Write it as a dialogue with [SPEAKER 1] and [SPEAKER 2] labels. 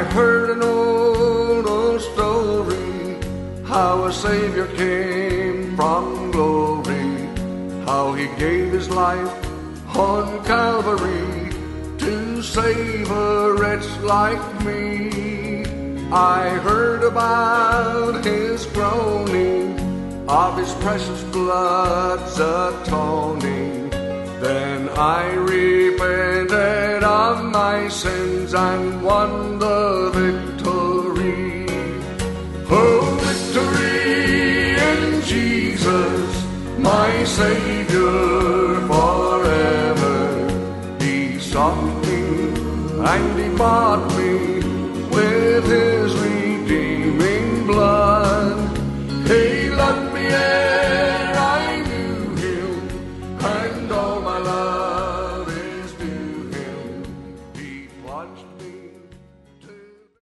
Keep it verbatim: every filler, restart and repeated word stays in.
[SPEAKER 1] heard an old, old story, how a Savior came from glory, how he gave his life on Calvary to save a wretch like me. I heard about his groaning, of his precious blood's atoning. Then I repented of my sins and won the victory. Oh, victory in Jesus, my Savior forever. He sought me and he bought me with his redeeming blood. He loved me ere I knew him, and all my love is to him. He plunged